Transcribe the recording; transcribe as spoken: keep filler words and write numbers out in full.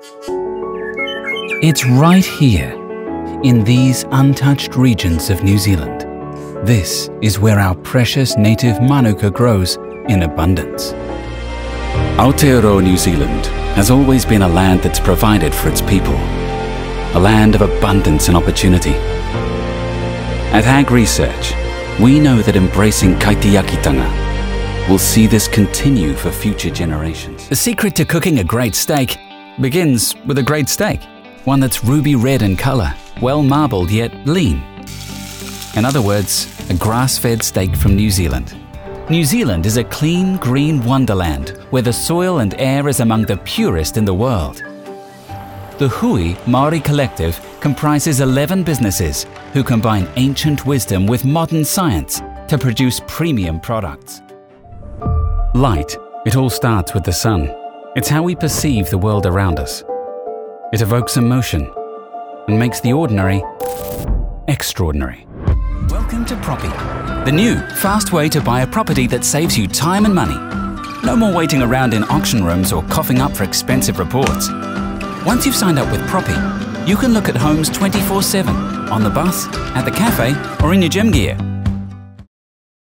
It's right here, in these untouched regions of New Zealand. This is where our precious native manuka grows in abundance. Aotearoa, New Zealand has always been a land that's provided for its people, a land of abundance and opportunity. At Ag Research, we know that embracing kaitiakitanga will see this continue for future generations. The secret to cooking a great steak begins with a great steak, one that's ruby red in colour, well marbled yet lean. In other words, a grass-fed steak from New Zealand. New Zealand is a clean, green wonderland where the soil and air is among the purest in the world. The Hui Māori Collective comprises eleven businesses who combine ancient wisdom with modern science to produce premium products. Light, it all starts with the sun. It's how we perceive the world around us. It evokes emotion and makes the ordinary extraordinary. Welcome to Proppy, the new, fast way to buy a property that saves you time and money. No more waiting around in auction rooms or coughing up for expensive reports. Once you've signed up with Proppy, you can look at homes twenty-four seven, on the bus, at the cafe, or in your gym gear.